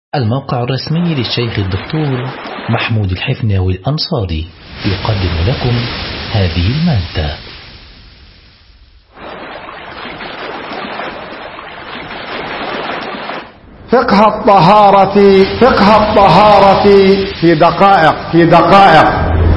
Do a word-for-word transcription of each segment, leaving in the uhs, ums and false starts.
الموقع الرسمي للشيخ الدكتور محمود الحفناوي الأنصاري يقدم لكم هذه المادة. فقه الطهارة فقه الطهارة في دقائق في دقائق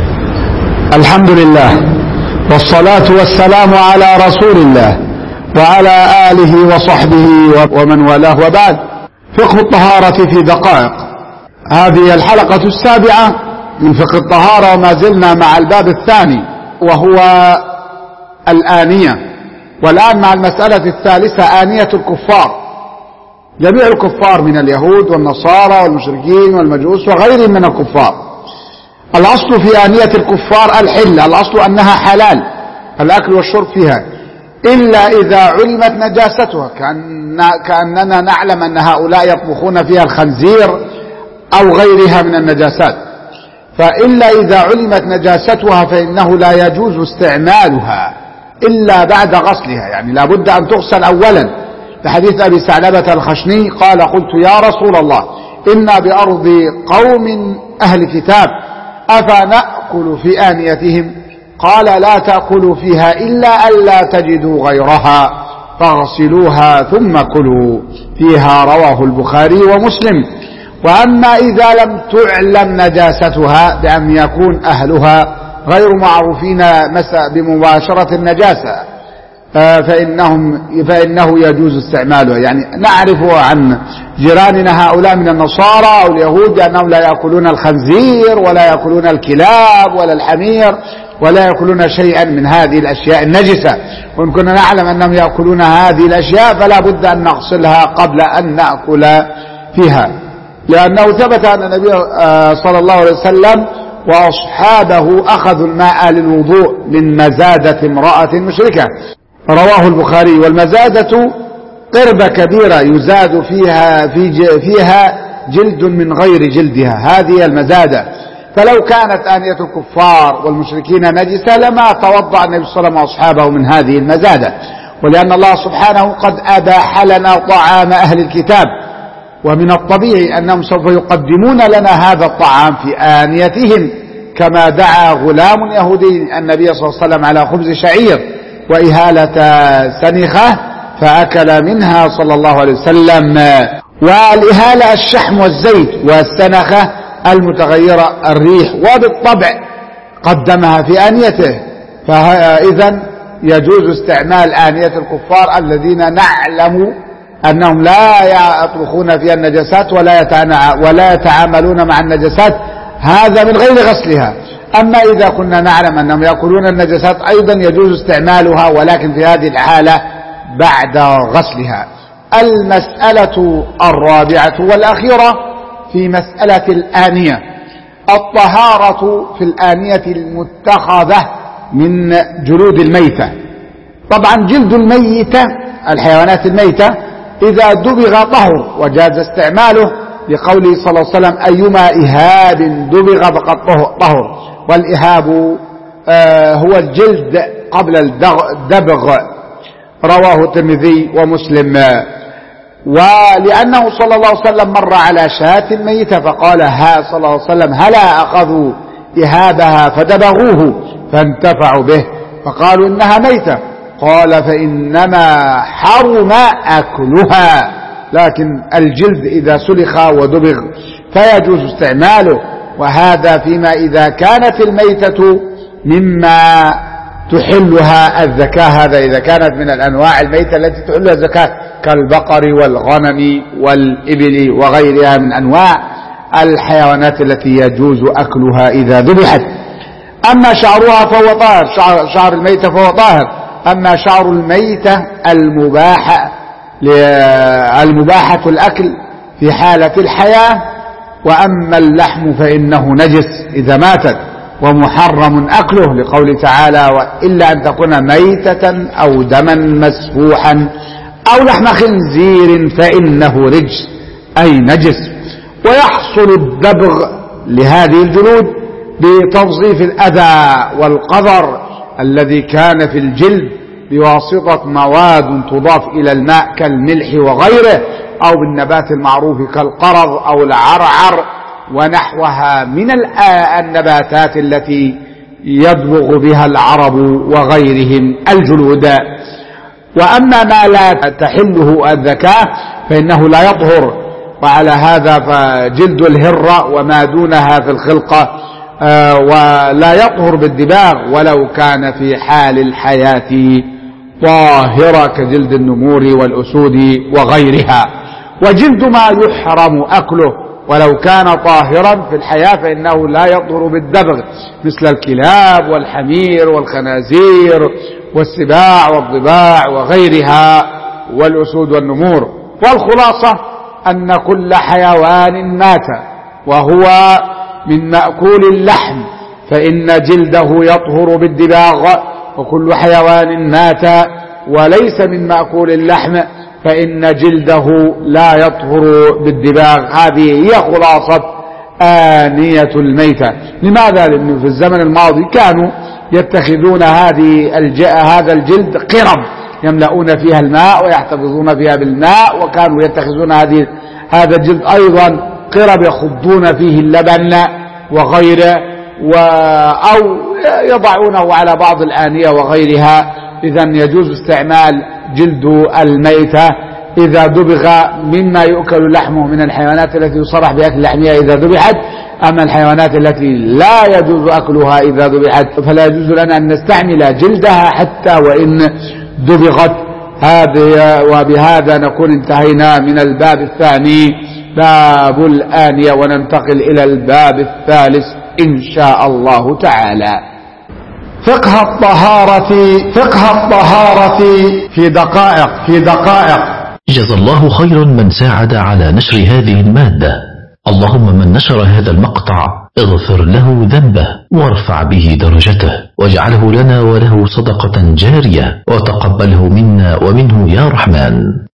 الحمد لله والصلاة والسلام على رسول الله وعلى آله وصحبه ومن والاه، وبعد. فقه الطهارة في دقائق، هذه الحلقة السابعة من فقه الطهارة، وما زلنا مع الباب الثاني وهو الآنية، والآن مع المسألة الثالثة آنية الكفار. جميع الكفار من اليهود والنصارى والمشركين والمجوس وغيرهم من الكفار. الأصل في آنية الكفار الحل، الأصل أنها حلال الأكل والشرب فيها، إلا إذا علمت نجاستها، كأن كأننا نعلم أن هؤلاء يطبخون فيها الخنزير أو غيرها من النجاسات، فإلا إذا علمت نجاستها فإنه لا يجوز استعمالها إلا بعد غسلها، يعني لا بد أن تغسل أولا. لحديث أبي ثعلبة الخشني قال: قلت يا رسول الله إنا بأرض قوم أهل كتاب أفنأكل في آنيتهم؟ قال: لا تأكلوا فيها إلا ألا تجدوا غيرها فاغسلوها ثم كلوا فيها. رواه البخاري ومسلم. وأما إذا لم تعلم نجاستها بأن يكون أهلها غير معروفين بمباشرة النجاسة فإنهم فإنه يجوز استعمالها. يعني نعرف عن جيراننا هؤلاء من النصارى أو اليهود أنهم لا يأكلون الخنزير ولا يأكلون الكلاب ولا الحمير ولا يأكلون شيئا من هذه الأشياء النجسة، وإن كنا نعلم أنهم يأكلون هذه الأشياء فلا بد أن نغسلها قبل أن نأكل فيها، لأنه ثبت أن النبي صلى الله عليه وسلم وأصحابه أخذوا الماء للوضوء من مزادة امرأة مشركة. رواه البخاري. والمزادة قربة كبيرة يزاد فيها في فيها جلد من غير جلدها، هذه المزادة. فلو كانت آنية الكفار والمشركين نجسة لما توضأ النبي صلى الله عليه وسلم وأصحابه من هذه المزادة، ولأن الله سبحانه قد أباح لنا طعام أهل الكتاب، ومن الطبيعي أنهم سوف يقدمون لنا هذا الطعام في آنيتهم، كما دعا غلام يهودي النبي صلى الله عليه وسلم على خبز شعير وإهالة سنخة فأكل منها صلى الله عليه وسلم. والإهالة الشحم والزيت، والسنخة المتغيرة الريح، وبالطبع قدمها في آنيته. فإذا يجوز استعمال آنية الكفار الذين نعلم أنهم لا يطبخون فيها النجاسات ولا يتعاملون مع النجاسات، هذا من غير غسلها. أما إذا كنا نعلم أنهم يأكلون النجاسات أيضا يجوز استعمالها، ولكن في هذه الحالة بعد غسلها. المسألة الرابعة والأخيرة في مسألة الآنية الطهارة في الآنية المتخذة من جلود الميتة. طبعا جلد الميتة، الحيوانات الميتة، إذا دبغ طهر وجاز استعماله، لقوله صلى الله عليه وسلم: أيما إهاب دبغ فقد طهر. والإهاب آه هو الجلد قبل الدبغ. رواه الترمذي ومسلم. ولأنه صلى الله عليه وسلم مر على شاة ميتة فقال ها صلى الله عليه وسلم: هلا أخذوا إهابها فدبغوه فانتفعوا به فقالوا إنها ميتة؟ قال: فإنما حرم أكلها، لكن الجلد إذا سلخ ودبغ فيجوز استعماله. وهذا فيما إذا كانت الميتة مما تحلها الزكاة، هذا إذا كانت من الأنواع الميتة التي تحلها الزكاة كالبقر والغنم والإبل وغيرها من أنواع الحيوانات التي يجوز أكلها إذا ذبحت. أما شعرها فهو طاهر، شعر, شعر الميتة فهو طاهر. أما شعر الميتة المباحة المباحة الأكل في حالة الحياة، وأما اللحم فإنه نجس إذا ماتت ومحرم أكله، لقول تعالى: إلا أن تكون ميتة أو دما مسفوحا أو لحم خنزير فإنه رجس أي نجس. ويحصل الدبغ لهذه الجلود بتوظيف الأذى والقذر الذي كان في الجلد بواسطة مواد تضاف إلى الماء كالملح وغيره، أو بالنبات المعروف كالقرض أو العرعر ونحوها من النباتات التي يدبغ بها العرب وغيرهم الجلود. وأما ما لا تحله الذكاة فإنه لا يطهر، وعلى هذا فجلد الهرة وما دونها في الخلقة ولا يطهر بالدباغ ولو كان في حال الحياة طاهرة كجلد النمور والأسود وغيرها. وجلد ما يحرم أكله ولو كان طاهرا في الحياة فإنه لا يطهر بالدبغ، مثل الكلاب والحمير والخنازير والسباع والضباع وغيرها والأسود والنمور. والخلاصة أن كل حيوان مات وهو من مأكول اللحم فإن جلده يطهر بالدباغ، وكل حيوان مات وليس من مأكول اللحم فإن جلده لا يطهر بالدباغ. هذه هي خلاصة آنية الميتة. لماذا؟ لأنه في الزمن الماضي كانوا يتخذون هذه هذا الجلد قرب يملؤون فيها الماء ويحتفظون فيها بالماء، وكانوا يتخذون هذه هذا الجلد أيضا قرب يخضون فيه اللبن وغيره، أو يضعونه على بعض الآنية وغيرها. إذن يجوز استعمال جلد الميتة إذا دبغ مما يؤكل لحمه من الحيوانات التي يصرح بأكل لحمها إذا ذبحت. أما الحيوانات التي لا يجوز أكلها إذا ذبحت فلا يجوز لنا أن نستعمل جلدها حتى وإن دبغت. هذه وبهذا نكون انتهينا من الباب الثاني باب الآنية، وننتقل إلى الباب الثالث إن شاء الله تعالى. فقه الطهارة فقه الطهارة في دقائق في دقائق جزا الله خيرا من ساعد على نشر هذه المادة. اللهم من نشر هذا المقطع اغفر له ذنبه وارفع به درجته واجعله لنا وله صدقة جارية وتقبله منا ومنه يا رحمن.